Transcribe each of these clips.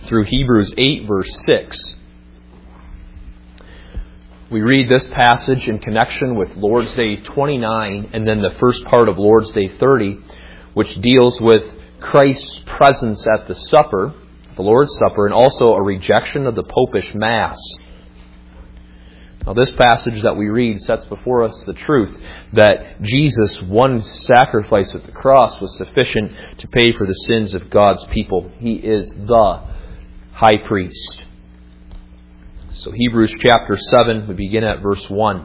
through Hebrews 8, verse 6. We read this passage in connection with Lord's Day 29 and then the first part of Lord's Day 30, which deals with Christ's presence at the supper, the Lord's Supper, and also a rejection of the Popish Mass. Now, this passage that we read sets before us the truth that Jesus' one sacrifice at the cross was sufficient to pay for the sins of God's people. He is the high priest. So Hebrews chapter 7, we begin at verse 1.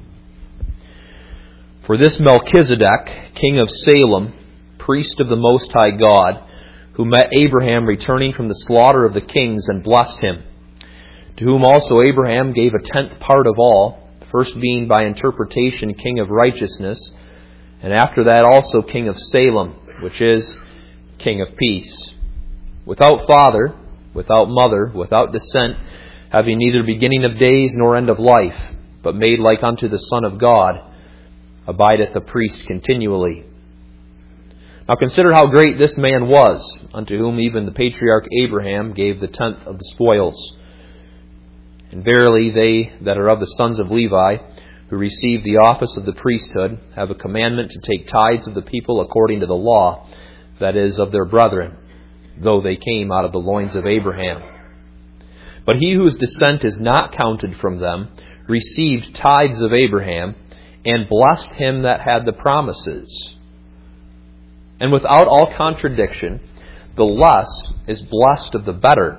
For this Melchizedek, king of Salem, priest of the Most High God, who met Abraham returning from the slaughter of the kings and blessed him, to whom also Abraham gave a tenth part of all, first being by interpretation king of righteousness, and after that also king of Salem, which is king of peace. Without father, without mother, without descent, having neither beginning of days nor end of life, but made like unto the Son of God, abideth a priest continually. Now consider how great this man was, unto whom even the patriarch Abraham gave the tenth of the spoils. And verily they that are of the sons of Levi, who receive the office of the priesthood, have a commandment to take tithes of the people according to the law, that is, of their brethren, though they came out of the loins of Abraham. But he whose descent is not counted from them received tithes of Abraham, and blessed him that had the promises. And without all contradiction, the less is blessed of the better.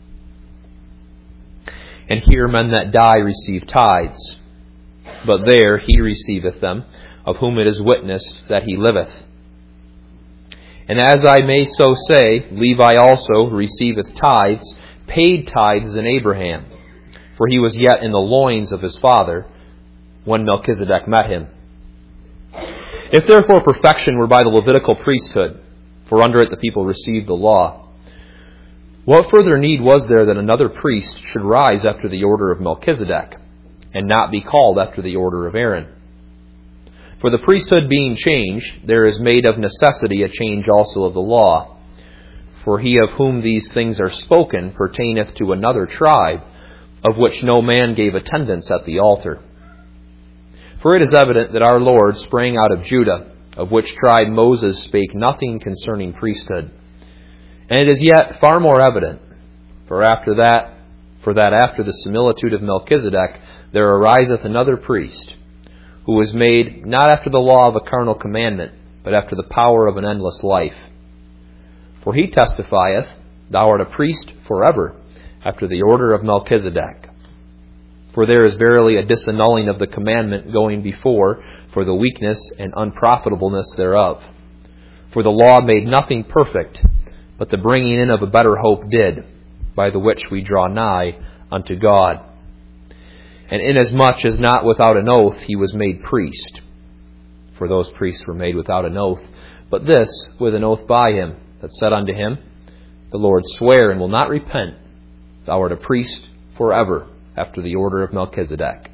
And here men that die receive tithes, but there he receiveth them, of whom it is witnessed that he liveth. And as I may so say, Levi also receiveth tithes, paid tithes in Abraham, for he was yet in the loins of his father when Melchizedek met him. If therefore perfection were by the Levitical priesthood, for under it the people received the law, what further need was there that another priest should rise after the order of Melchizedek, and not be called after the order of Aaron? For the priesthood being changed, there is made of necessity a change also of the law. For he of whom these things are spoken pertaineth to another tribe, of which no man gave attendance at the altar. For it is evident that our Lord sprang out of Judah, of which tribe Moses spake nothing concerning priesthood. And it is yet far more evident, for that after the similitude of Melchizedek there ariseth another priest, who was made not after the law of a carnal commandment, but after the power of an endless life. For he testifieth, Thou art a priest forever, after the order of Melchizedek. For there is verily a disannulling of the commandment going before, for the weakness and unprofitableness thereof. For the law made nothing perfect, but the bringing in of a better hope did, by the which we draw nigh unto God. And inasmuch as not without an oath he was made priest, for those priests were made without an oath, but this with an oath by him, that said unto him, The Lord sware and will not repent, Thou art a priest forever, after the order of Melchizedek.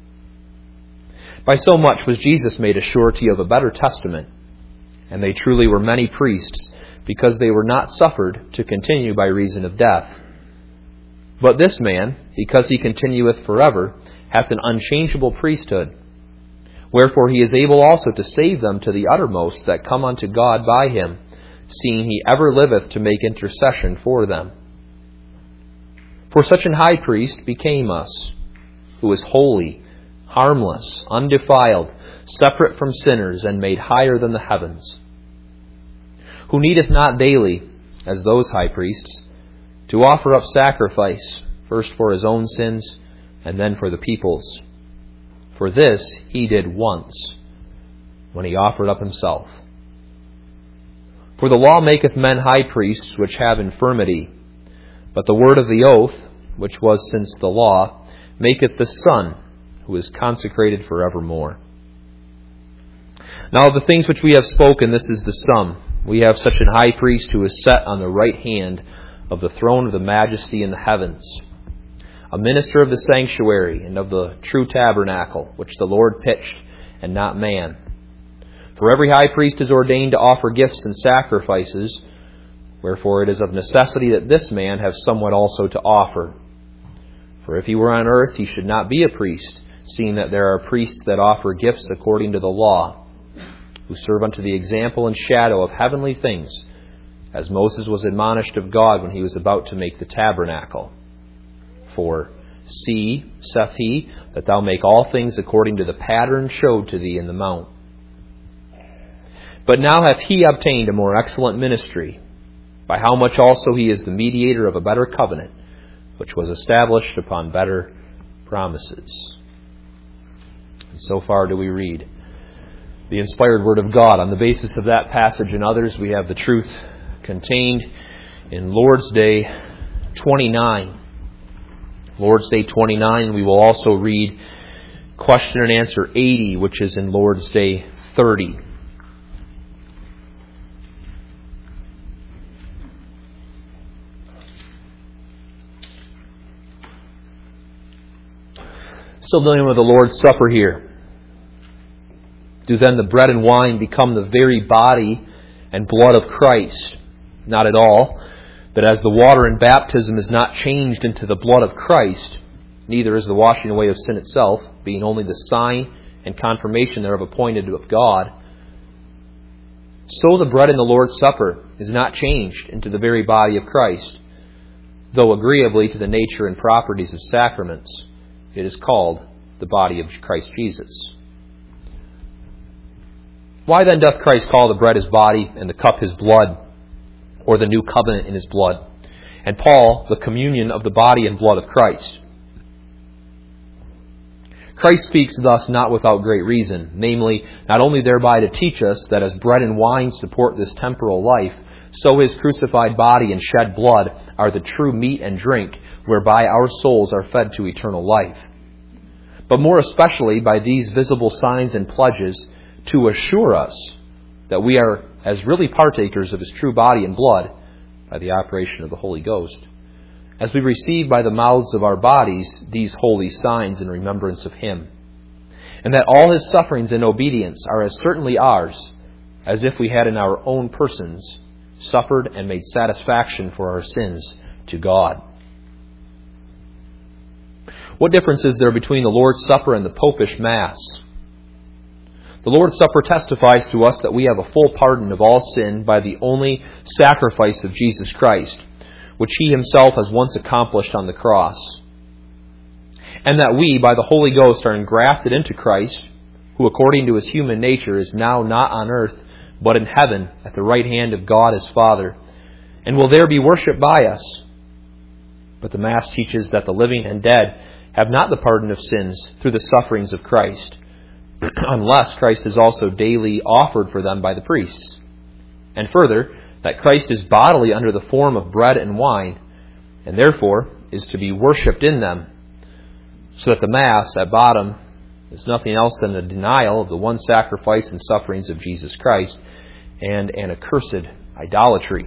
By so much was Jesus made a surety of a better testament, and they truly were many priests, because they were not suffered to continue by reason of death. But this man, because he continueth forever, hath an unchangeable priesthood. Wherefore he is able also to save them to the uttermost that come unto God by him, seeing he ever liveth to make intercession for them. For such an high priest became us, who is holy, harmless, undefiled, separate from sinners, and made higher than the heavens, who needeth not daily, as those high priests, to offer up sacrifice, first for his own sins, and then for the people's. For this he did once, when he offered up himself. For the law maketh men high priests which have infirmity, but the word of the oath, which was since the law, maketh the Son, who is consecrated forevermore. Now of the things which we have spoken, this is the sum. We have such an high priest who is set on the right hand of the throne of the majesty in the heavens, a minister of the sanctuary and of the true tabernacle, which the Lord pitched, and not man. For every high priest is ordained to offer gifts and sacrifices, Wherefore it is of necessity that this man have somewhat also to offer. For if he were on earth, he should not be a priest, seeing that there are priests that offer gifts according to the law, who serve unto the example and shadow of heavenly things, as Moses was admonished of God when he was about to make the tabernacle. For, see, saith he, that thou make all things according to the pattern showed to thee in the mount. But now hath he obtained a more excellent ministry, by how much also he is the mediator of a better covenant, which was established upon better promises. And so far do we read the inspired Word of God. On the basis of that passage and others, we have the truth contained in Lord's Day 29. Lord's Day 29, we will also read question and answer 80, which is in Lord's Day 30. Still dealing with the Lord's Supper here. Do then the bread and wine become the very body and blood of Christ? Not at all. But as the water in baptism is not changed into the blood of Christ, neither is the washing away of sin itself, being only the sign and confirmation thereof appointed of God, so the bread in the Lord's Supper is not changed into the very body of Christ, though agreeably to the nature and properties of sacraments, it is called the body of Christ Jesus. Why then doth Christ call the bread his body and the cup his blood, or the new covenant in his blood, and Paul the communion of the body and blood of Christ? Christ speaks thus not without great reason, namely, not only thereby to teach us that as bread and wine support this temporal life, so his crucified body and shed blood are the true meat and drink, whereby our souls are fed to eternal life. But more especially by these visible signs and pledges, to assure us that we are as really partakers of his true body and blood by the operation of the Holy Ghost, as we receive by the mouths of our bodies these holy signs in remembrance of him, and that all his sufferings and obedience are as certainly ours as if we had in our own persons suffered and made satisfaction for our sins to God. What difference is there between the Lord's Supper and the Popish Mass? The Lord's Supper testifies to us that we have a full pardon of all sin by the only sacrifice of Jesus Christ, which he himself has once accomplished on the cross, and that we, by the Holy Ghost, are engrafted into Christ, who according to his human nature is now not on earth, but in heaven at the right hand of God his Father, and will there be worshipped by us. But the Mass teaches that the living and dead have not the pardon of sins through the sufferings of Christ, unless Christ is also daily offered for them by the priests. And further, that Christ is bodily under the form of bread and wine, and therefore is to be worshipped in them, so that the Mass, at bottom, is nothing else than a denial of the one sacrifice and sufferings of Jesus Christ, and an accursed idolatry.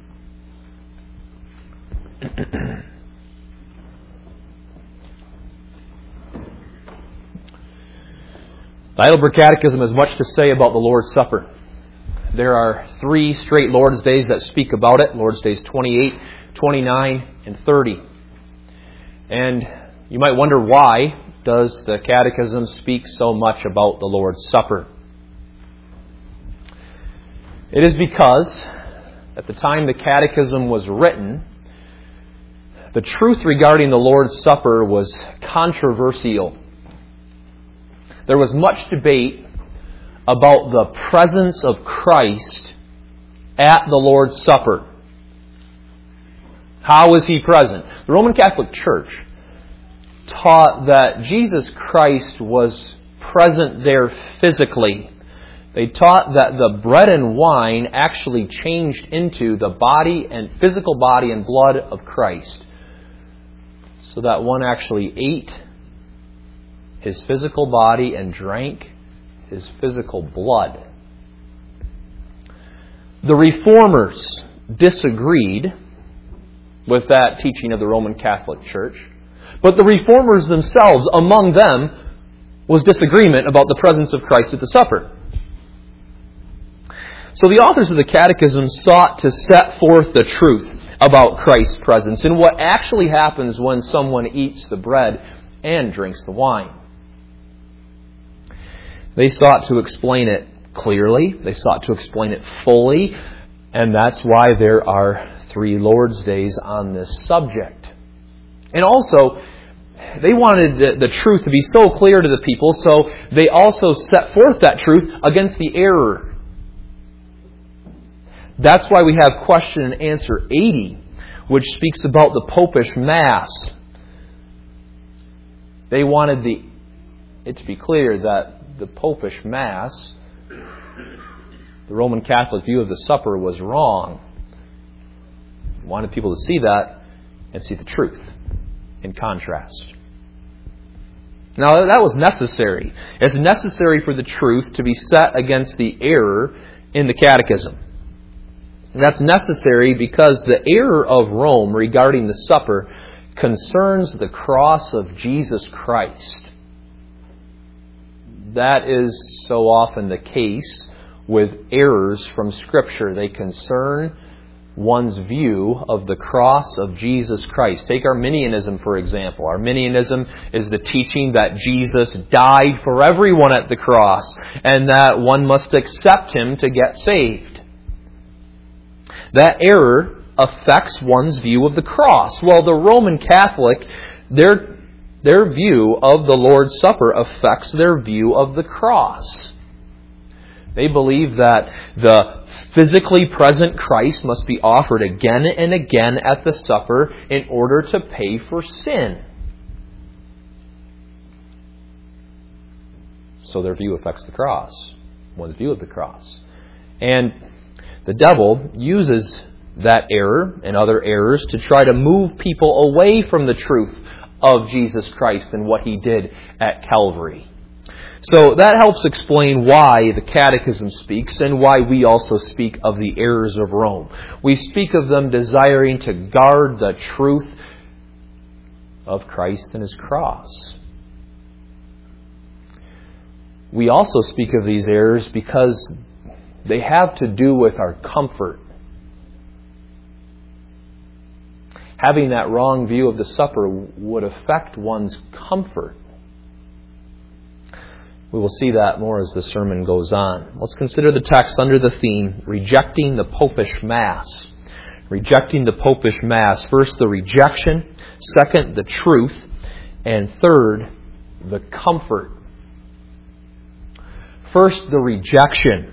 The Heidelberg Catechism has much to say about the Lord's Supper. There are 3 straight Lord's Days that speak about it. Lord's Days 28, 29, and 30. And you might wonder, why does the Catechism speak so much about the Lord's Supper? It is because at the time the Catechism was written, the truth regarding the Lord's Supper was controversial. There was much debate about the presence of Christ at the Lord's Supper. How was he present? The Roman Catholic Church taught that Jesus Christ was present there physically. They taught that the bread and wine actually changed into the body and physical body and blood of Christ, so that one actually ate his physical body and drank his physical blood. The Reformers disagreed with that teaching of the Roman Catholic Church, but the Reformers themselves, among them, was disagreement about the presence of Christ at the supper. So the authors of the Catechism sought to set forth the truth about Christ's presence and what actually happens when someone eats the bread and drinks the wine. They sought to explain it clearly. They sought to explain it fully. And that's why there are 3 Lord's Days on this subject. And also, they wanted the truth to be so clear to the people, so they also set forth that truth against the error. That's why we have question and answer 80, which speaks about the Popish Mass. They wanted it to be clear that the Popish Mass, the Roman Catholic view of the supper, was wrong. They wanted people to see that and see the truth in contrast. Now, that was necessary. It's necessary for the truth to be set against the error in the Catechism. That's necessary because the error of Rome regarding the supper concerns the cross of Jesus Christ. That is so often the case with errors from Scripture. They concern one's view of the cross of Jesus Christ. Take Arminianism, for example. Arminianism is the teaching that Jesus died for everyone at the cross and that one must accept Him to get saved. That error affects one's view of the cross. Well, the Roman Catholic, their view of the Lord's Supper affects their view of the cross. They believe that the physically present Christ must be offered again and again at the supper in order to pay for sin. So their view affects the cross, one's view of the cross. And the devil uses that error and other errors to try to move people away from the truth of Jesus Christ and what He did at Calvary. So that helps explain why the Catechism speaks and why we also speak of the errors of Rome. We speak of them desiring to guard the truth of Christ and His cross. We also speak of these errors because they have to do with our comfort. Having that wrong view of the supper would affect one's comfort. We will see that more as the sermon goes on. Let's consider the text under the theme, Rejecting the Popish Mass. Rejecting the Popish Mass. First, the rejection. Second, the truth. And third, the comfort. First, the rejection.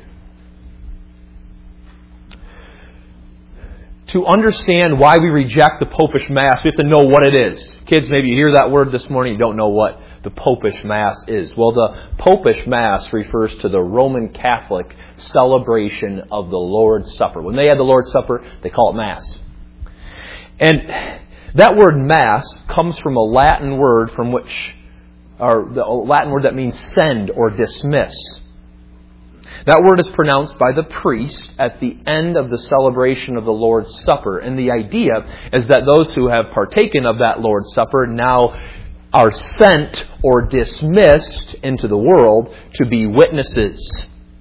To understand why we reject the Popish Mass, we have to know what it is. Kids, maybe you hear that word this morning, you don't know what the Popish Mass is. Well, the Popish Mass refers to the Roman Catholic celebration of the Lord's Supper. When they had the Lord's Supper, they call it Mass. And that word Mass comes from a Latin word the Latin word that means send or dismiss. That word is pronounced by the priest at the end of the celebration of the Lord's Supper. And the idea is that those who have partaken of that Lord's Supper now are sent or dismissed into the world to be witnesses.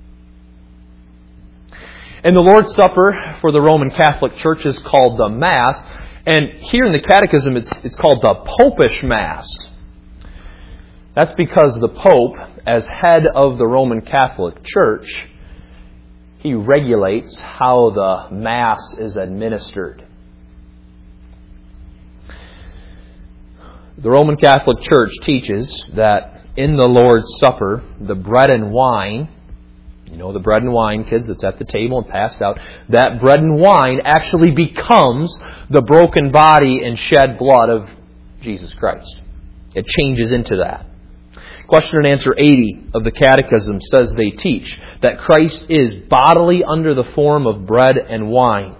And the Lord's Supper for the Roman Catholic Church is called the Mass. And here in the Catechism it's called the Popish Mass. That's because the Pope, as head of the Roman Catholic Church, he regulates how the Mass is administered. The Roman Catholic Church teaches that in the Lord's Supper, the bread and wine, you know the bread and wine, kids, that's at the table and passed out, that bread and wine actually becomes the broken body and shed blood of Jesus Christ. It changes into that. Question and answer 80 of the Catechism says they teach that Christ is bodily under the form of bread and wine.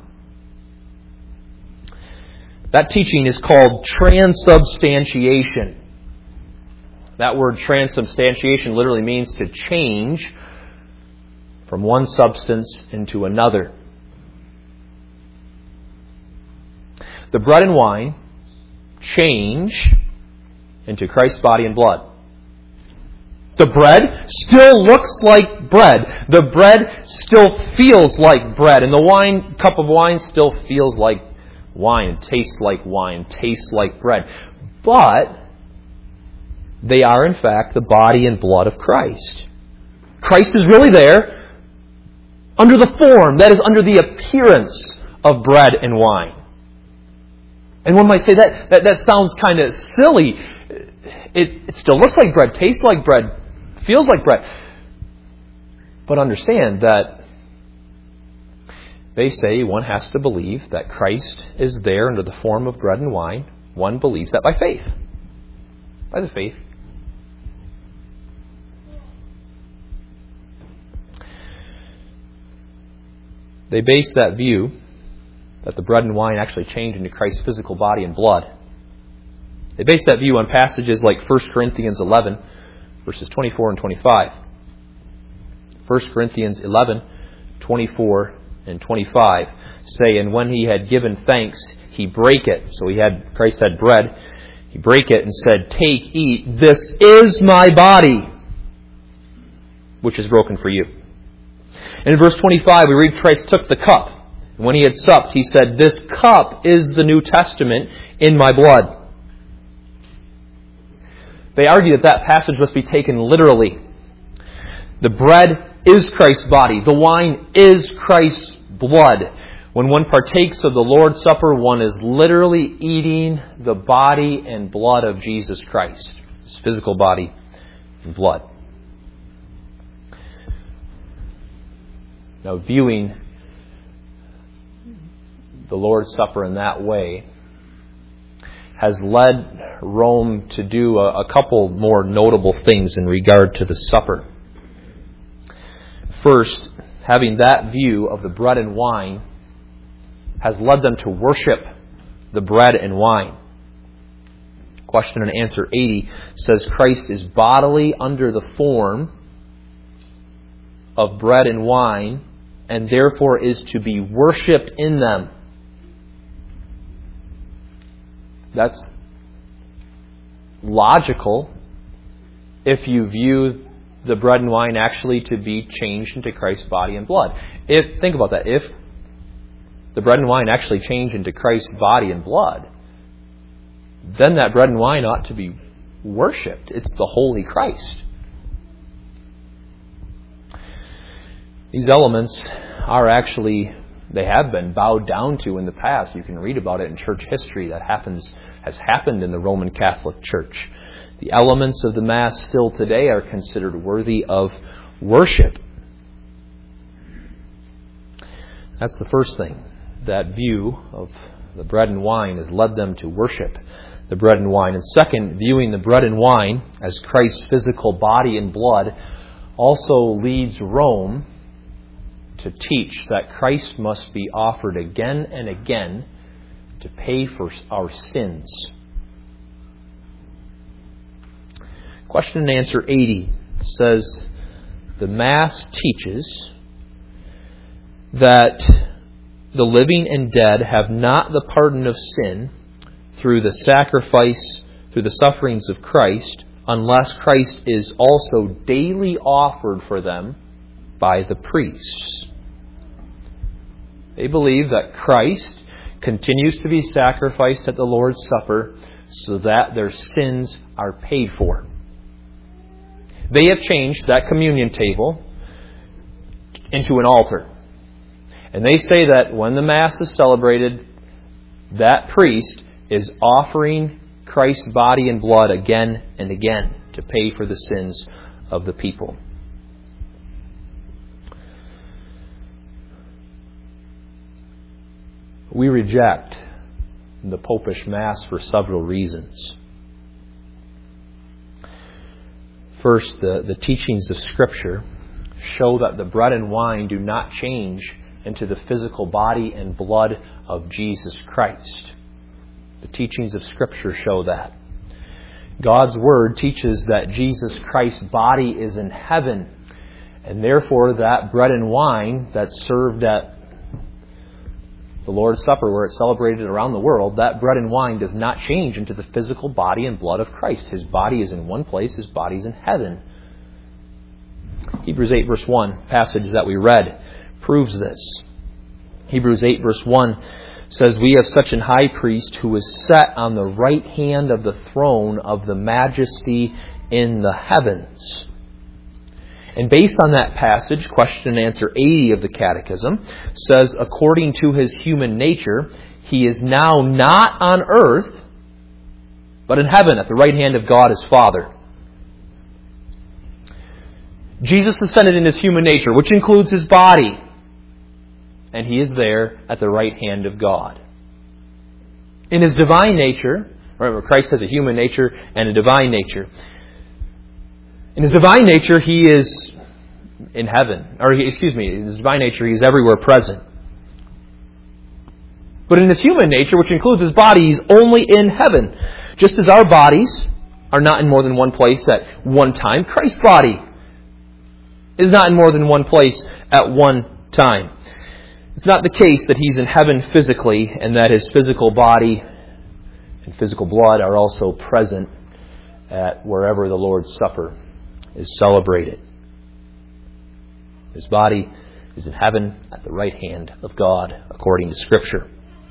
That teaching is called transubstantiation. That word transubstantiation literally means to change from one substance into another. The bread and wine change into Christ's body and blood. The bread still looks like bread. The bread still feels like bread. And the cup of wine still feels like wine, tastes like bread. But they are, in fact, the body and blood of Christ. Christ is really there under the form, that is, under the appearance of bread and wine. And one might say that sounds kind of silly. It still looks like bread, tastes like bread, feels like bread. But understand that they say one has to believe that Christ is there under the form of bread and wine. One believes that by faith. By the faith. They base that view that the bread and wine actually change into Christ's physical body and blood. They base that view on passages like 1 Corinthians 11, verses 24 and 25. 1 Corinthians 11, 24 and 25 say, "And when he had given thanks, he brake it." So Christ had bread. He brake it and said, "Take, eat, this is my body, which is broken for you." And in verse 25, we read Christ took the cup. And when he had supped, he said, "This cup is the New Testament in my blood." They argue that passage must be taken literally. The bread is Christ's body. The wine is Christ's blood. When one partakes of the Lord's Supper, one is literally eating the body and blood of Jesus Christ. His physical body and blood. Now, viewing the Lord's Supper in that way has led Rome to do a couple more notable things in regard to the supper. First, having that view of the bread and wine has led them to worship the bread and wine. Question and answer 80 says Christ is bodily under the form of bread and wine and therefore is to be worshipped in them. That's logical if you view the bread and wine actually to be changed into Christ's body and blood. Think about that. If the bread and wine actually change into Christ's body and blood, then that bread and wine ought to be worshipped. It's the Holy Christ. These elements are actually, they have been bowed down to in the past. You can read about it in church history. That has happened in the Roman Catholic Church. The elements of the Mass still today are considered worthy of worship. That's the first thing. That view of the bread and wine has led them to worship the bread and wine. And second, viewing the bread and wine as Christ's physical body and blood also leads Rome to teach that Christ must be offered again and again to pay for our sins. Question and answer 80 says the Mass teaches that the living and dead have not the pardon of sin through the sacrifice, through the sufferings of Christ, unless Christ is also daily offered for them by the priests. They believe that Christ continues to be sacrificed at the Lord's Supper so that their sins are paid for. They have changed that communion table into an altar. And they say that when the Mass is celebrated, that priest is offering Christ's body and blood again and again to pay for the sins of the people. We reject the Popish Mass for several reasons. First, the teachings of Scripture show that the bread and wine do not change into the physical body and blood of Jesus Christ. The teachings of Scripture show that. God's Word teaches that Jesus Christ's body is in heaven, and therefore that bread and wine that's served at the Lord's Supper, where it's celebrated around the world, that bread and wine does not change into the physical body and blood of Christ. His body is in one place, His body is in heaven. Hebrews 8 verse 1, passage that we read, proves this. Hebrews 8 verse 1 says, "We have such an high priest who is set on the right hand of the throne of the majesty in the heavens." And based on that passage, question and answer 80 of the Catechism says, according to his human nature, he is now not on earth, but in heaven at the right hand of God his Father. Jesus ascended in his human nature, which includes his body, and he is there at the right hand of God. In his divine nature, remember, Christ has a human nature and a divine nature. In his divine nature, he is in heaven. In his divine nature, he is everywhere present. But in his human nature, which includes his body, he's only in heaven. Just as our bodies are not in more than one place at one time, Christ's body is not in more than one place at one time. It's not the case that he's in heaven physically and that his physical body and physical blood are also present at wherever the Lord's Supper is celebrated. His body is in heaven at the right hand of God, according to Scripture.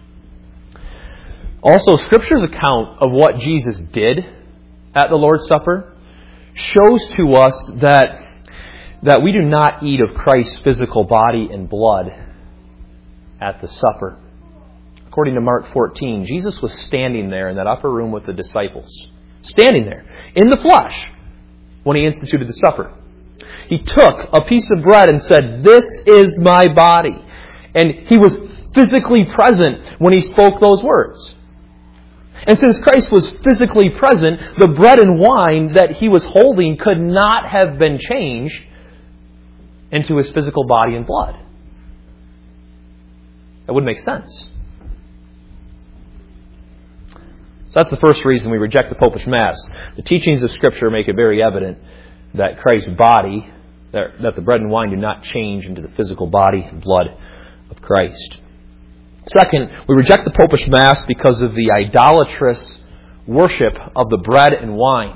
Also, Scripture's account of what Jesus did at the Lord's Supper shows to us that we do not eat of Christ's physical body and blood at the supper. According to Mark 14, Jesus was standing there in that upper room with the disciples. Standing there, in the flesh, when he instituted the supper. He took a piece of bread and said, "This is my body." And he was physically present when he spoke those words. And since Christ was physically present, the bread and wine that he was holding could not have been changed into his physical body and blood. That wouldn't make sense. So that's the first reason we reject the Popish Mass. The teachings of Scripture make it very evident that Christ's body, that the bread and wine do not change into the physical body and blood of Christ. Second, we reject the Popish Mass because of the idolatrous worship of the bread and wine.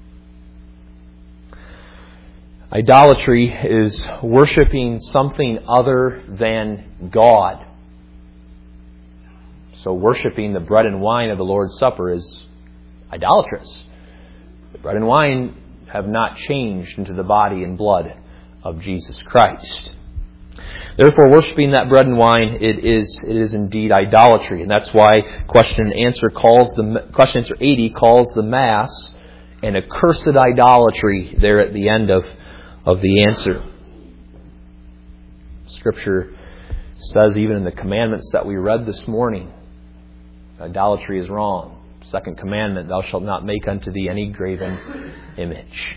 Idolatry is worshiping something other than God. So worshiping the bread and wine of the Lord's Supper is idolatrous. The bread and wine have not changed into the body and blood of Jesus Christ. Therefore, worshiping that bread and wine, it is indeed idolatry. And that's why question and answer 80 calls the Mass an accursed idolatry there at the end of the answer. Scripture says even in the commandments that we read this morning, idolatry is wrong. Second commandment, thou shalt not make unto thee any graven image.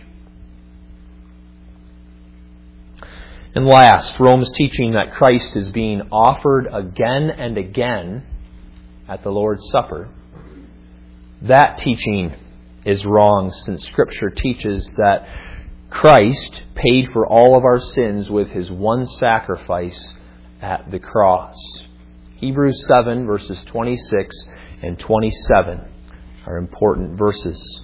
And last, Rome's teaching that Christ is being offered again and again at the Lord's Supper. That teaching is wrong, since Scripture teaches that Christ paid for all of our sins with his one sacrifice at the cross. Hebrews 7 verses 26 and 27 are important verses.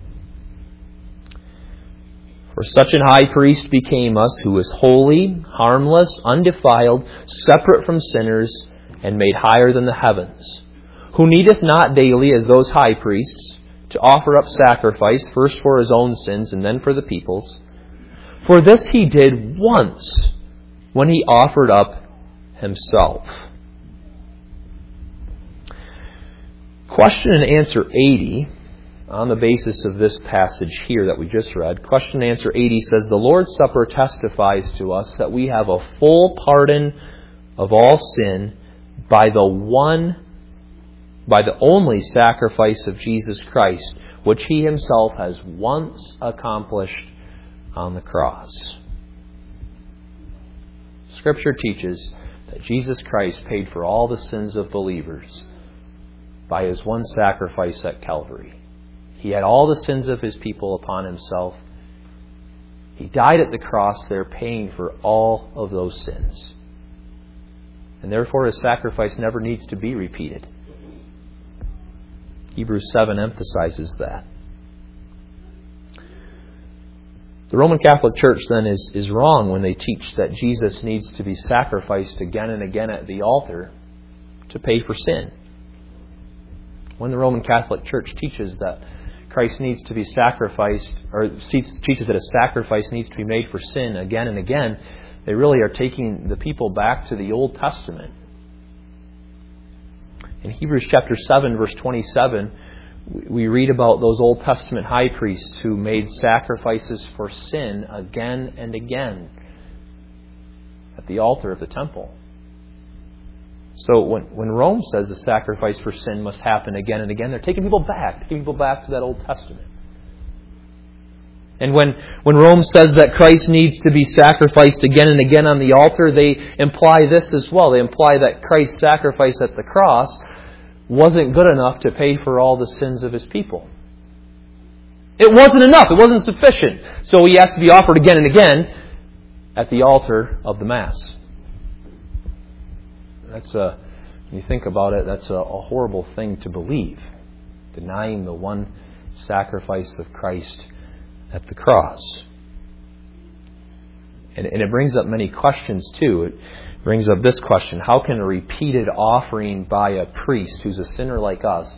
For such an high priest became us, who is holy, harmless, undefiled, separate from sinners, and made higher than the heavens, who needeth not daily, as those high priests, to offer up sacrifice, first for his own sins and then for the people's. For this he did once, when he offered up himself. Question and answer 80, on the basis of this passage here that we just read, question and answer 80 says, the Lord's Supper testifies to us that we have a full pardon of all sin by the only sacrifice of Jesus Christ, which he himself has once accomplished on the cross. Scripture teaches that Jesus Christ paid for all the sins of believers by his one sacrifice at Calvary. He had all the sins of his people upon himself. He died at the cross there, paying for all of those sins. And therefore his sacrifice never needs to be repeated. Hebrews 7 emphasizes that. The Roman Catholic Church then is wrong when they teach that Jesus needs to be sacrificed again and again at the altar to pay for sin. When the Roman Catholic Church teaches that Christ needs to be sacrificed, or teaches that a sacrifice needs to be made for sin again and again, they really are taking the people back to the Old Testament. In Hebrews chapter 7, verse 27, we read about those Old Testament high priests who made sacrifices for sin again and again at the altar of the temple. So when Rome says the sacrifice for sin must happen again and again, they're taking people back to that Old Testament. And when Rome says that Christ needs to be sacrificed again and again on the altar, they imply this as well. They imply that Christ's sacrifice at the cross wasn't good enough to pay for all the sins of His people. It wasn't enough. It wasn't sufficient. So He has to be offered again and again at the altar of the Mass. When you think about it, that's a horrible thing to believe. Denying the one sacrifice of Christ at the cross. And it brings up many questions too. It brings up this question: how can a repeated offering by a priest who's a sinner like us,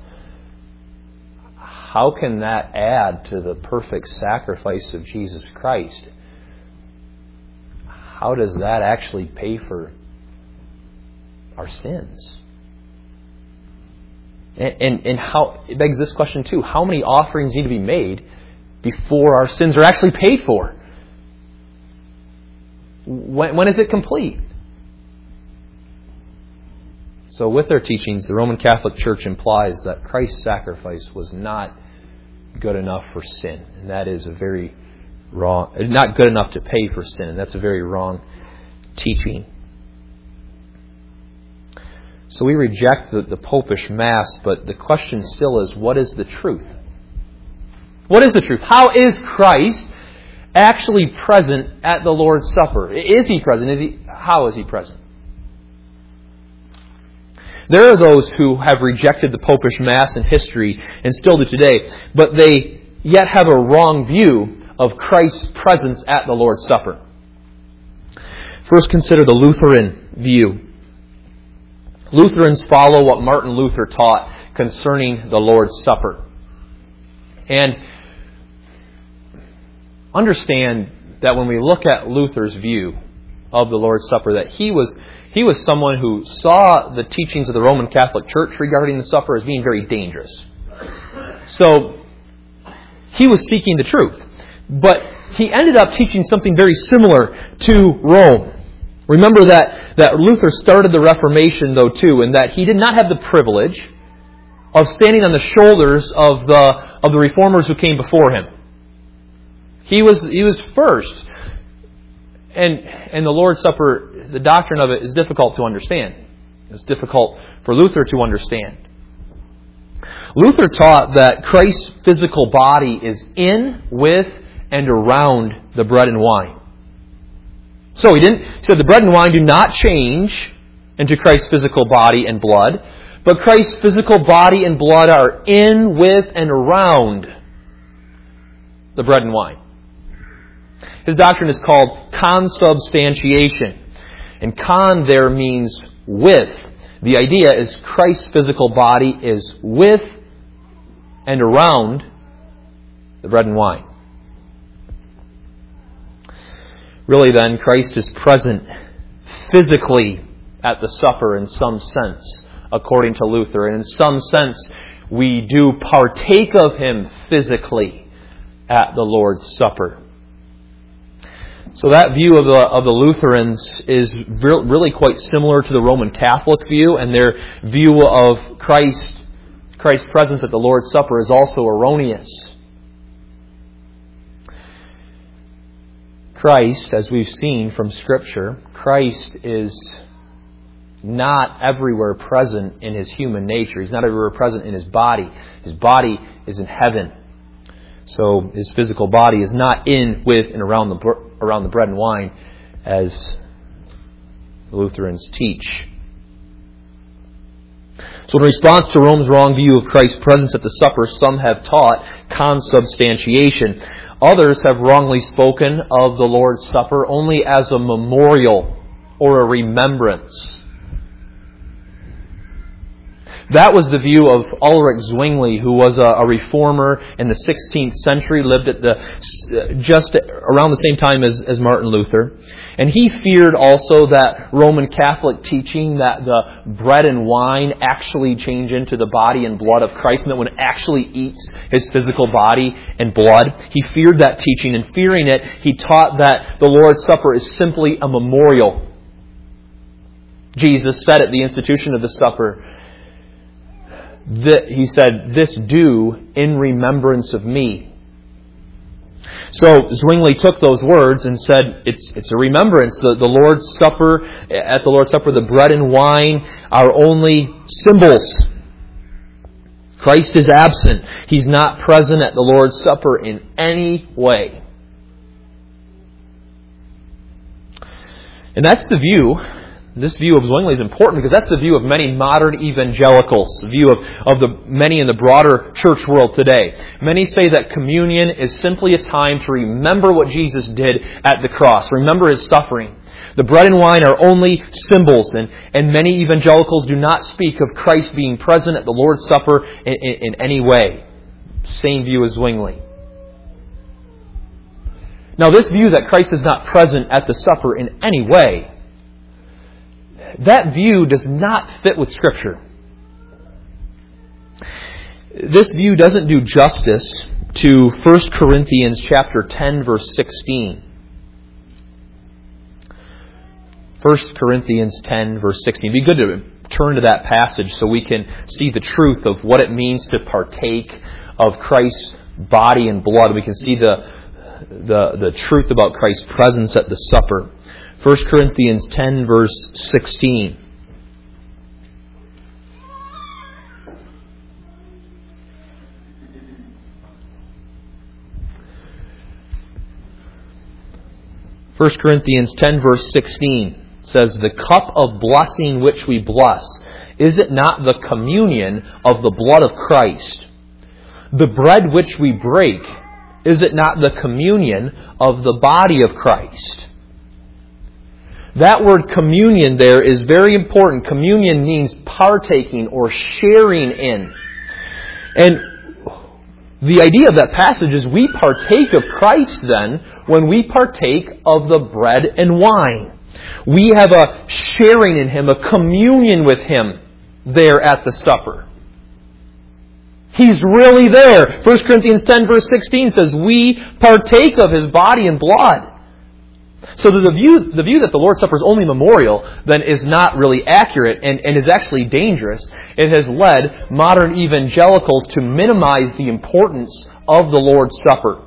how can that add to the perfect sacrifice of Jesus Christ? How does that actually pay for our sins? And how it begs this question too: how many offerings need to be made before our sins are actually paid for? When is it complete? So with their teachings, the Roman Catholic Church implies that Christ's sacrifice was not good enough for sin. And that is a very wrong, not good enough to pay for sin. And that's a very wrong teaching. So we reject the Popish Mass, but the question still is, what is the truth? What is the truth? How is Christ actually present at the Lord's Supper? Is He present? How is He present? There are those who have rejected the Popish Mass in history and still do today, but they yet have a wrong view of Christ's presence at the Lord's Supper. First, consider the Lutheran view. Lutherans follow what Martin Luther taught concerning the Lord's Supper. And understand that when we look at Luther's view of the Lord's Supper, that he was someone who saw the teachings of the Roman Catholic Church regarding the supper as being very dangerous. So he was seeking the truth. But he ended up teaching something very similar to Rome. Remember that Luther started the Reformation, though, too, and that he did not have the privilege of standing on the shoulders of the reformers who came before him. He was first. And the Lord's Supper, the doctrine of it is difficult to understand. It's difficult for Luther to understand. Luther taught that Christ's physical body is in, with, and around the bread and wine. So he said the bread and wine do not change into Christ's physical body and blood, but Christ's physical body and blood are in, with, and around the bread and wine. His doctrine is called consubstantiation. And con there means with. The idea is Christ's physical body is with and around the bread and wine. Really then, Christ is present physically at the supper in some sense, according to Luther. And in some sense, we do partake of Him physically at the Lord's Supper. So that view of the Lutherans is really quite similar to the Roman Catholic view, and their view of Christ's presence at the Lord's Supper is also erroneous. Christ, as we've seen from Scripture, Christ is not everywhere present in His human nature. He's not everywhere present in His body. His body is in heaven. So His physical body is not in, with, and around the bread and wine as Lutherans teach. So in response to Rome's wrong view of Christ's presence at the supper, some have taught consubstantiation. Others have wrongly spoken of the Lord's Supper only as a memorial or a remembrance. That was the view of Ulrich Zwingli, who was a reformer in the 16th century, lived at just around the same time as Martin Luther. And he feared also that Roman Catholic teaching that the bread and wine actually change into the body and blood of Christ, and that one actually eats his physical body and blood. He feared that teaching, and fearing it, he taught that the Lord's Supper is simply a memorial. Jesus said at the institution of the supper, he said, "This do in remembrance of me." So Zwingli took those words and said, it's a remembrance. The Lord's Supper, at the Lord's Supper, the bread and wine are only symbols. Christ is absent. He's not present at the Lord's Supper in any way. And that's the view. This view of Zwingli is important because that's the view of many modern evangelicals, the view of the many in the broader church world today. Many say that communion is simply a time to remember what Jesus did at the cross, remember His suffering. The bread and wine are only symbols, and many evangelicals do not speak of Christ being present at the Lord's Supper in any way. Same view as Zwingli. Now, this view that Christ is not present at the supper in any way, that view does not fit with Scripture. This view doesn't do justice to 1 Corinthians chapter 10, verse 16. 1 Corinthians 10, verse 16. It'd be good to turn to that passage so we can see the truth of what it means to partake of Christ's body and blood. We can see the truth about Christ's presence at the supper. 1 Corinthians 10, verse 16. First Corinthians 10, verse 16 says, "The cup of blessing which we bless, is it not the communion of the blood of Christ? The bread which we break, is it not the communion of the body of Christ?" That word communion there is very important. Communion means partaking or sharing in. And the idea of that passage is we partake of Christ then when we partake of the bread and wine. We have a sharing in Him, a communion with Him there at the supper. He's really there. 1 Corinthians 10 verse 16 says we partake of His body and blood. So the view that the Lord's Supper is only memorial then is not really accurate and is actually dangerous. It has led modern evangelicals to minimize the importance of the Lord's Supper.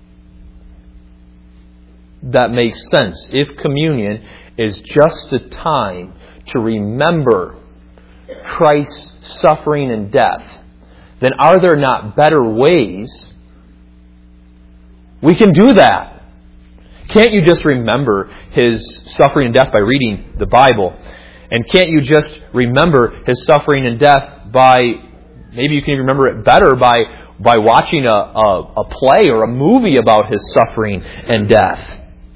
That makes sense. If communion is just a time to remember Christ's suffering and death, then are there not better ways we can do that? Can't you just remember His suffering and death by reading the Bible? And can't you just remember His suffering and death by, maybe you can remember it better by watching a play or a movie about His suffering and death?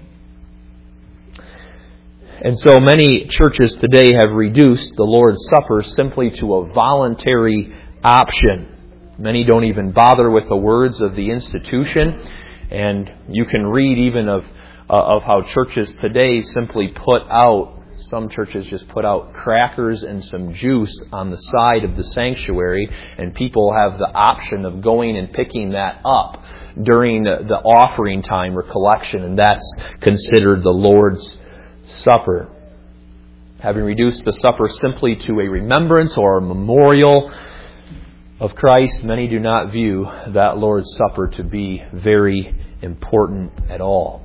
And so many churches today have reduced the Lord's Supper simply to a voluntary option. Many don't even bother with the words of the institution. And you can read even of how churches today simply some churches just put out crackers and some juice on the side of the sanctuary, and people have the option of going and picking that up during the offering time or collection, and that's considered the Lord's Supper. Having reduced the supper simply to a remembrance or a memorial of Christ, many do not view that Lord's Supper to be very important at all.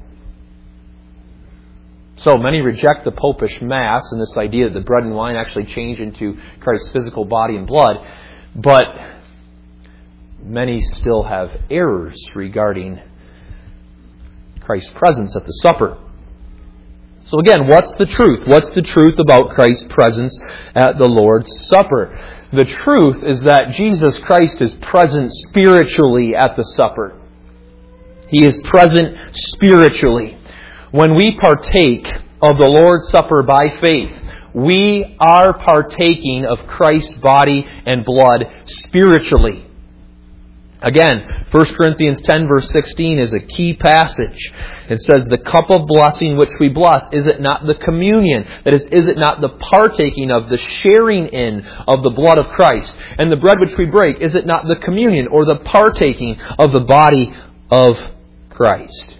So many reject the Popish Mass and this idea that the bread and wine actually change into Christ's physical body and blood, but many still have errors regarding Christ's presence at the supper. So again, what's the truth? What's the truth about Christ's presence at the Lord's Supper? The truth is that Jesus Christ is present spiritually at the supper. He is present spiritually. When we partake of the Lord's Supper by faith, we are partaking of Christ's body and blood spiritually. Again, 1 Corinthians 10 verse 16 is a key passage. It says, the cup of blessing which we bless, is it not the communion? That is it not the partaking of, the sharing in of the blood of Christ? And the bread which we break, is it not the communion or the partaking of the body of Christ?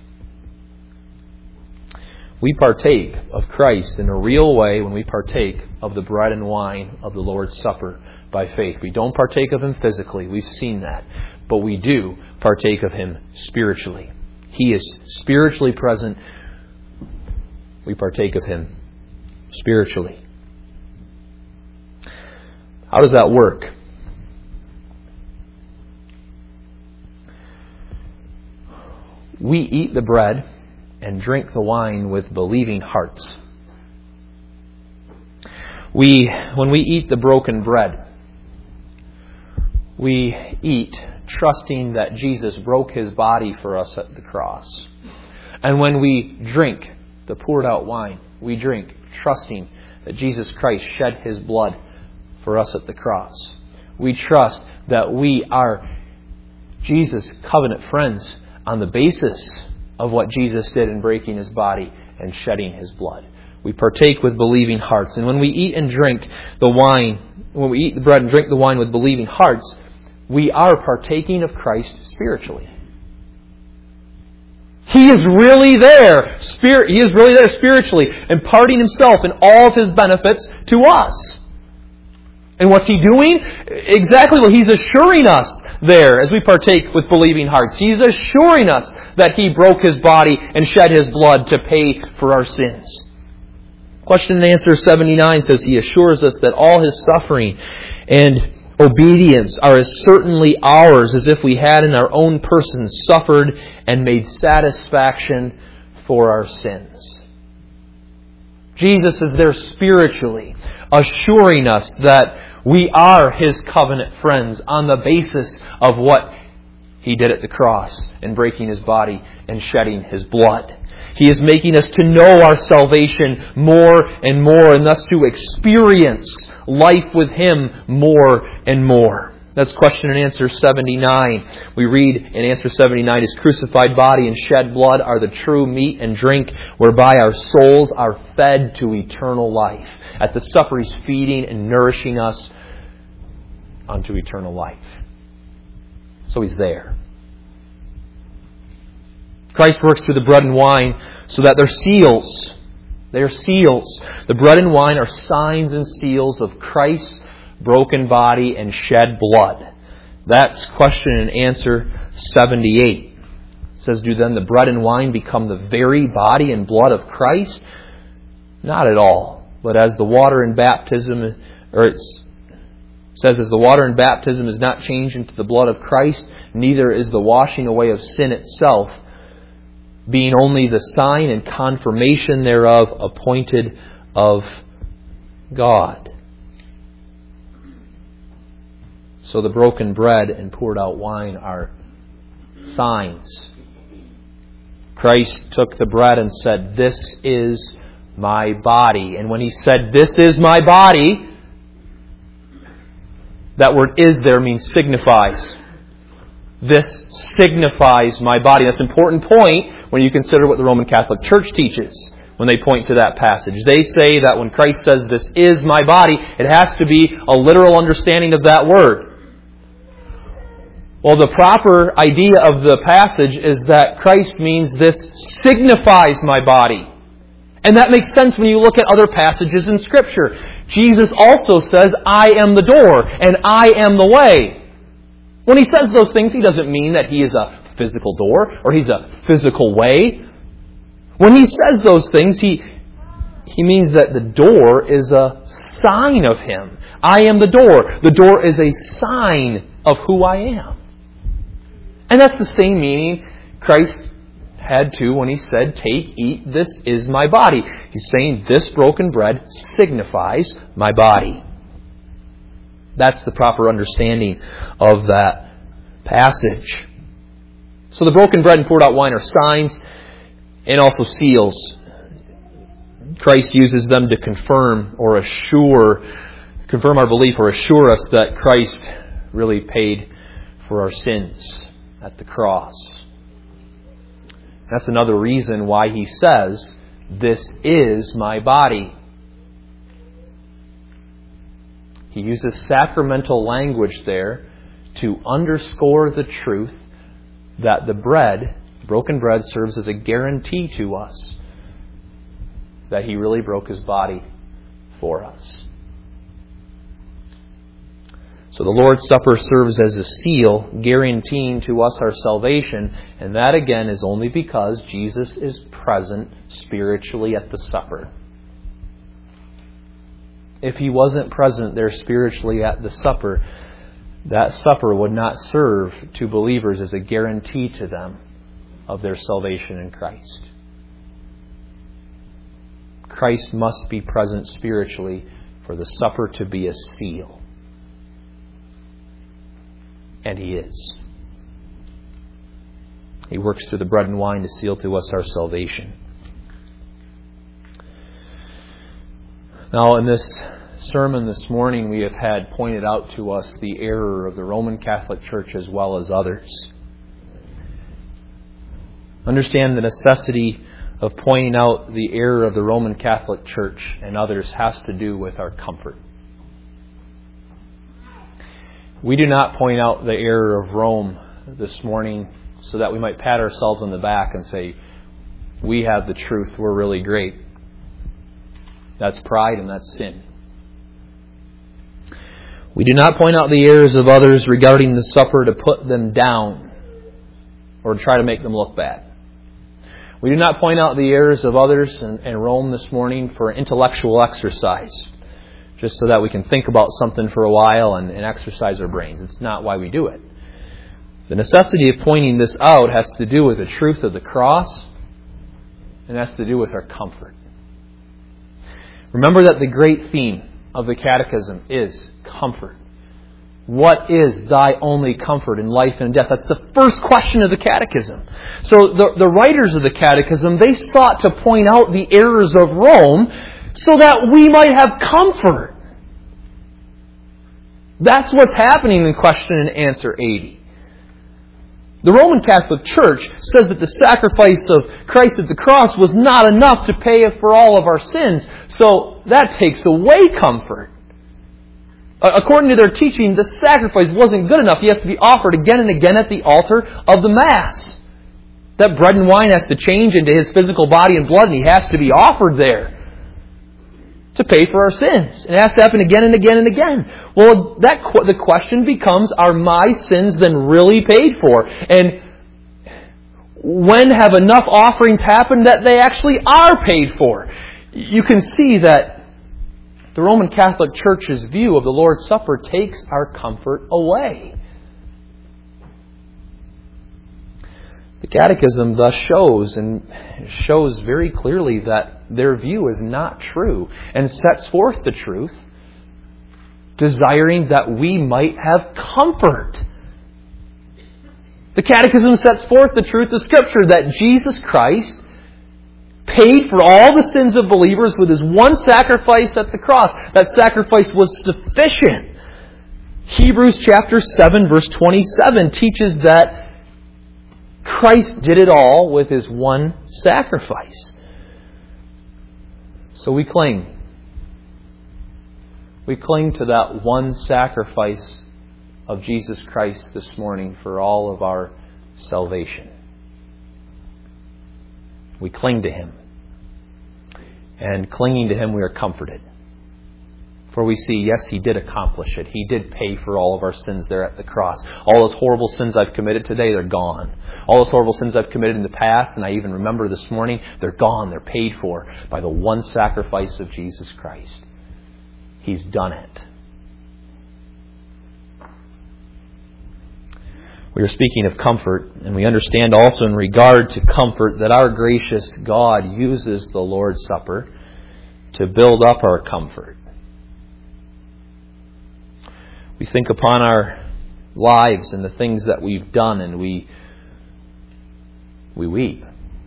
We partake of Christ in a real way when we partake of the bread and wine of the Lord's Supper by faith. We don't partake of Him physically. We've seen that. But we do partake of Him spiritually. He is spiritually present. We partake of Him spiritually. How does that work? We eat the bread and drink the wine with believing hearts. When we eat the broken bread, we eat trusting that Jesus broke His body for us at the cross. And when we drink the poured out wine, we drink trusting that Jesus Christ shed His blood for us at the cross. We trust that we are Jesus' covenant friends on the basis of what Jesus did in breaking His body and shedding His blood. We partake with believing hearts. And when we eat and drink the wine, when we eat the bread and drink the wine with believing hearts, we are partaking of Christ spiritually. He is really there. He is really there spiritually, imparting Himself and all of His benefits to us. And what's He doing? Exactly what He's assuring us there as we partake with believing hearts. He's assuring us that He broke His body and shed His blood to pay for our sins. Question and answer 79 says He assures us that all His suffering and obedience are as certainly ours as if we had in our own persons suffered and made satisfaction for our sins. Jesus is there spiritually, assuring us that we are His covenant friends on the basis of what He did at the cross in breaking His body and shedding His blood. He is making us to know our salvation more and more, and thus to experience life with Him more and more. That's question and answer 79. We read in answer 79, His crucified body and shed blood are the true meat and drink whereby our souls are fed to eternal life. At the supper He's feeding and nourishing us unto eternal life. So He's there. Christ works through the bread and wine so that they're seals. They are seals. The bread and wine are signs and seals of Christ's broken body and shed blood. That's question and answer 78. It says, do then the bread and wine become the very body and blood of Christ? Not at all. But as the water in baptism, says, as the water in baptism is not changed into the blood of Christ, neither is the washing away of sin itself, being only the sign and confirmation thereof appointed of God. So the broken bread and poured out wine are signs. Christ took the bread and said, "This is my body." And when He said, "This is my body," that word "is" there means signifies. This signifies my body. That's an important point when you consider what the Roman Catholic Church teaches when they point to that passage. They say that when Christ says, "This is my body," it has to be a literal understanding of that word. Well, the proper idea of the passage is that Christ means this signifies my body. And that makes sense when you look at other passages in Scripture. Jesus also says, "I am the door," and "I am the way." When He says those things, He doesn't mean that He is a physical door or He's a physical way. When He says those things, He means that the door is a sign of Him. I am the door. The door is a sign of who I am. And that's the same meaning Christ had to when He said, "Take, eat, this is my body." He's saying this broken bread signifies my body. That's the proper understanding of that passage. So the broken bread and poured out wine are signs and also seals. Christ uses them to confirm our belief or assure us that Christ really paid for our sins at the cross. That's another reason why he says, "This is my body." He uses sacramental language there to underscore the truth that the broken bread, serves as a guarantee to us that he really broke his body for us. So the Lord's Supper serves as a seal guaranteeing to us our salvation, and that again is only because Jesus is present spiritually at the supper. If he wasn't present there spiritually at the supper, that supper would not serve to believers as a guarantee to them of their salvation in Christ. Christ must be present spiritually for the supper to be a seal. And he is. He works through the bread and wine to seal to us our salvation. Now, in this sermon this morning, we have had pointed out to us the error of the Roman Catholic Church as well as others. Understand the necessity of pointing out the error of the Roman Catholic Church and others has to do with our comfort. We do not point out the error of Rome this morning so that we might pat ourselves on the back and say, we have the truth, we're really great. That's pride and that's sin. We do not point out the errors of others regarding the supper to put them down or to try to make them look bad. We do not point out the errors of others in Rome this morning for intellectual exercise, just so that we can think about something for a while and exercise our brains. It's not why we do it. The necessity of pointing this out has to do with the truth of the cross, and has to do with our comfort. Remember that the great theme of the Catechism is comfort. What is thy only comfort in life and death? That's the first question of the Catechism. So the writers of the Catechism, they sought to point out the errors of Rome so that we might have comfort. That's what's happening in question and answer 80. The Roman Catholic Church says that the sacrifice of Christ at the cross was not enough to pay for all of our sins. So that takes away comfort. According to their teaching, the sacrifice wasn't good enough. He has to be offered again and again at the altar of the Mass. That bread and wine has to change into his physical body and blood, and he has to be offered there to pay for our sins. It has to happen again and again and again. Well, the question becomes, are my sins then really paid for? And when have enough offerings happened that they actually are paid for? You can see that the Roman Catholic Church's view of the Lord's Supper takes our comfort away. The Catechism thus shows very clearly that their view is not true and sets forth the truth, desiring that we might have comfort. The Catechism sets forth the truth of Scripture that Jesus Christ paid for all the sins of believers with his one sacrifice at the cross. That sacrifice was sufficient. Hebrews chapter 7 verse 27 teaches that Christ did it all with his one sacrifice. So we cling. We cling to that one sacrifice of Jesus Christ this morning for all of our salvation. We cling to him. And clinging to him, we are comforted. For we see, yes, he did accomplish it. He did pay for all of our sins there at the cross. All those horrible sins I've committed today, they're gone. All those horrible sins I've committed in the past, and I even remember this morning, they're gone. They're paid for by the one sacrifice of Jesus Christ. He's done it. We are speaking of comfort, and we understand also in regard to comfort that our gracious God uses the Lord's Supper to build up our comfort. We think upon our lives and the things that we've done, and we we weep.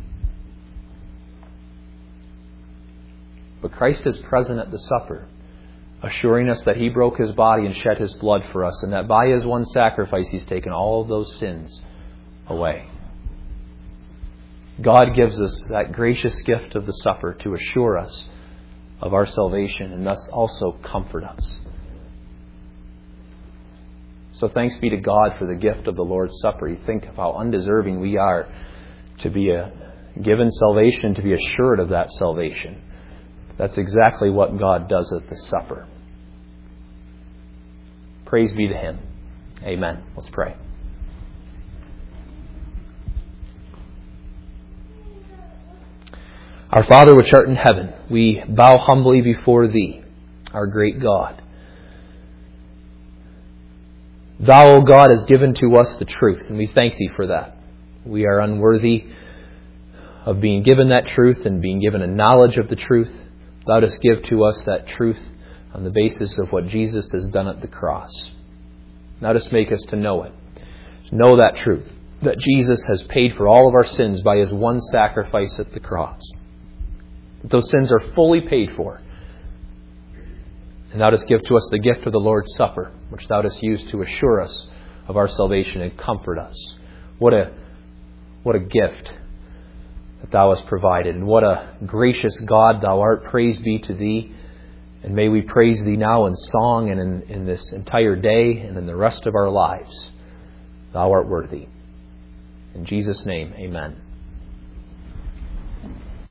But Christ is present at the supper, assuring us that He broke His body and shed His blood for us, and that by His one sacrifice He's taken all of those sins away. God gives us that gracious gift of the supper to assure us of our salvation and thus also comfort us. So thanks be to God for the gift of the Lord's Supper. You think of how undeserving we are to be given salvation, to be assured of that salvation. That's exactly what God does at the supper. Praise be to Him. Amen. Let's pray. Our Father which art in heaven, we bow humbly before Thee, our great God. Thou, O God, hast given to us the truth, and we thank Thee for that. We are unworthy of being given that truth and being given a knowledge of the truth. Thou dost give to us that truth on the basis of what Jesus has done at the cross. Thou dost make us to know it. To know that truth, that Jesus has paid for all of our sins by His one sacrifice at the cross. That those sins are fully paid for. And Thou dost give to us the gift of the Lord's Supper, which Thou dost use to assure us of our salvation and comfort us. What a gift that Thou hast provided, and what a gracious God Thou art. Praise be to Thee. And may we praise Thee now in song and in this entire day and in the rest of our lives. Thou art worthy. In Jesus' name, amen.